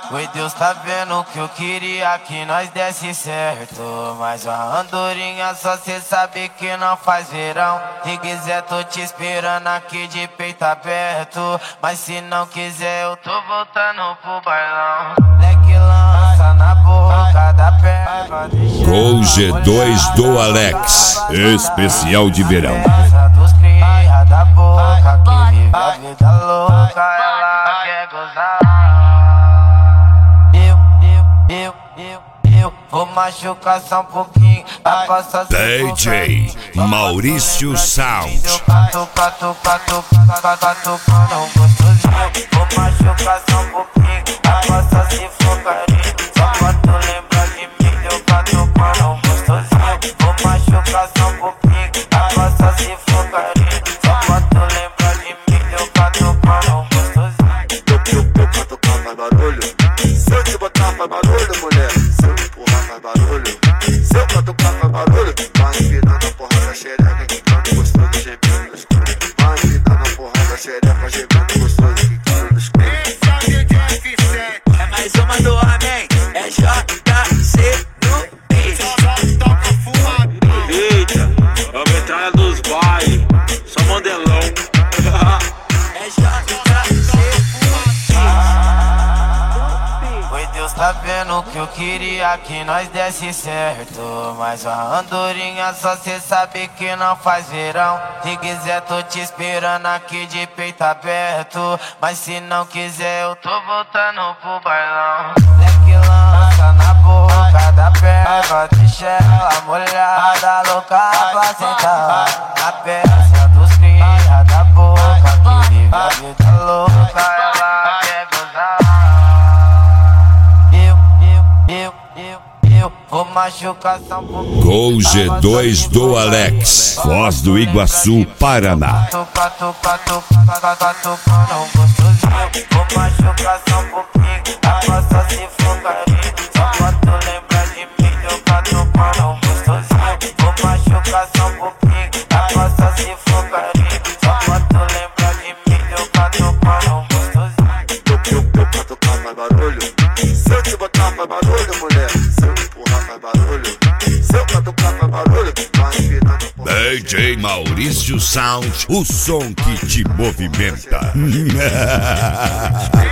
Oi, Deus tá vendo que eu queria que nós desse certo, mas a andorinha só cê sabe que não faz verão. Se quiser tô te esperando aqui de peito aberto, mas se não quiser eu tô voltando pro bailão. Leque lança na boca da perna. Gol G2 do Alex, especial de verão. Essa dos cria da boca que vive a vida louca, ela quer gozar. Eu vou machucar só um pouquinho. DJ Maurício Sound. Vou machucar só um pouquinho. Passa se for carinho. Só pra tu lembrar de mim, eu catucando gostosinho. Vou machucar só um pouquinho. Passa se for carinho. Só pra tu lembrar de mim, eu catucando gostosinho. Eu catucar faz barulho. Se eu te botar faz barulho, mulher. Se eu te empurrar faz barulho. Se eu catucar faz barulho. Vai empinando a porra da xereca, quicando gostoso, gemendo no escuro. Vai empinando a porra da xereca, gemendo gostoso, quicando no escuro. É mais uma do Amém, é JC no beat. Eita, é a metralha dos bailes, só modelão. É JC. Oi, Deus tá vendo que eu queria que nós desse certo, mas a andorinha só cê sabe que não faz verão. Se quiser tô te esperando aqui de peito aberto, mas se não quiser eu tô voltando pro bailão. Leque lança na boca da perna, deixa ela molhada, louca pra sentar. Na peça dos cria da boca que vive a vida louca, ela quer gozar. Eu vou machucar só um pouquinho. Gol G2 do Alex, Foz do Iguaçu, Paraná. Vou machucar só um pouquinho. Passa se for carinho. Só pra tu lembrar de mim, eu catucando gostosinho. Vou machucar só um pouquinho. Passa se for carinho. Só pra tu lembrar de mim, eu catucando gostosinho. Eu catucar faz barulho. Se eu te botar faz barulho, mulher. Se eu te empurrar faz barulho. Se eu catucar faz barulho. Vai empinando a porra. DJ Maurício Sound, o som que te movimenta.